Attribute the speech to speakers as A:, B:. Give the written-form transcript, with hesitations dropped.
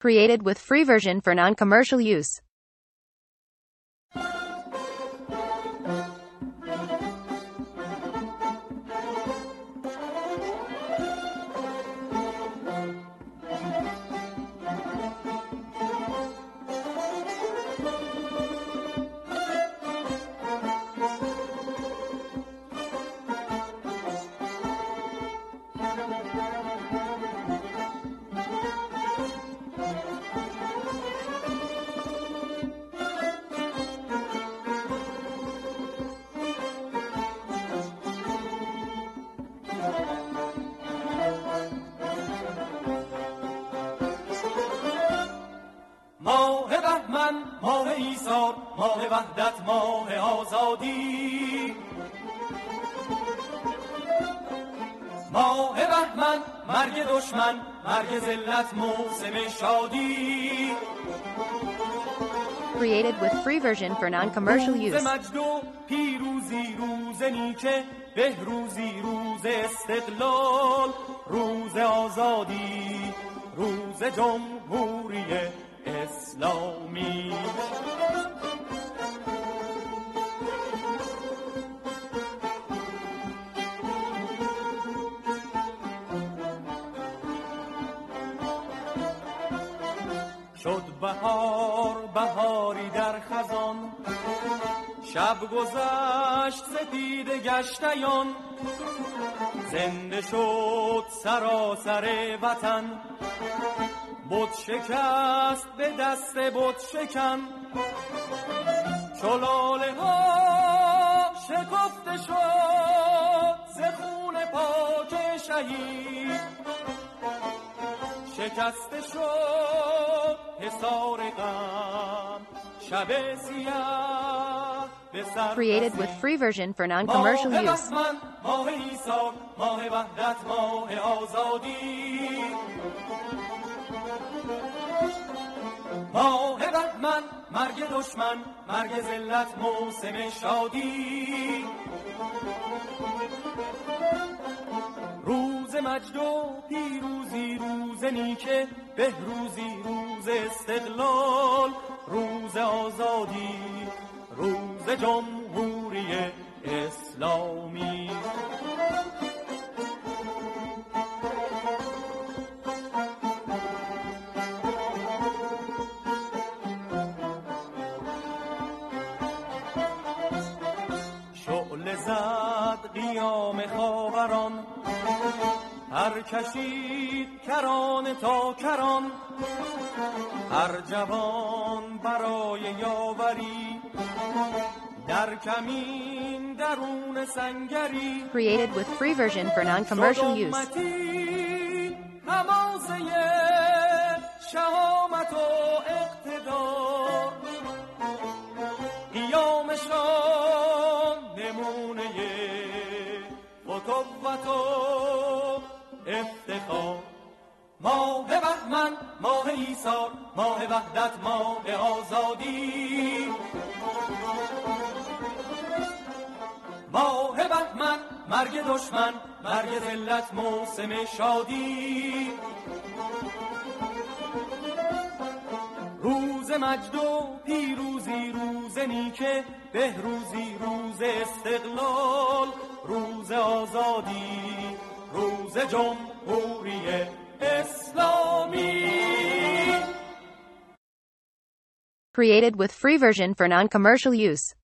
A: Created with free version for non-commercial use.
B: ماه بهمن، ماه ایثار، ماه وحدت، ماه آزادی. ماه بهمن، مرگ دشمن، مرگ ذلت، موسم شادی.
A: Created with free version for non-commercial
B: روز
A: use.
B: مجد و پیروزی، روز نیکه، بهروزی، روز استقلال، روز آزادی، روز جمهوری اسلامی. شد بهار، بهاری در خزان، شب گذشت سپید گشتیان، زنده شد سراسر وطن، بت شکست به دست بت شکن، چو لاله ها شکفته شد ز خون پاک شهید، شکسته شد حصار غم، شب سیاه به سر.
A: Created with free version for non-commercial
B: ماه
A: use.
B: بهمن، ماه ایثار، ماه وحدت، ماه آزادی. ماه بهمن، مرگ دشمن، مرگ ذلت، موسم شادی. روز مجد و پیروزی، روز نیکه، بهروزی، روز استقلال، روز آزادی، روز جمهوری اسلامی. شعله زد قیام خاوران، هر کشید کران تا کران، هر جوان برای یاوری، در کمین درون سنگری.
A: Created with free version for non-commercial use.
B: امتی همازه شهامت و اقتدار، قیامشان نمونه فتوت و افتخار. ماه بهمن، ماه ایثار، ماه وحدت، ماه آزادی. ماه بهمن، مرگ دشمن، مرگ ذلت، موسم شادی. روز مجد و پیروزی، روز نیکه، بهروزی، روز استقلال، روز آزادی، روز جمهوری اسلامی.
A: Created with free version for non-commercial use.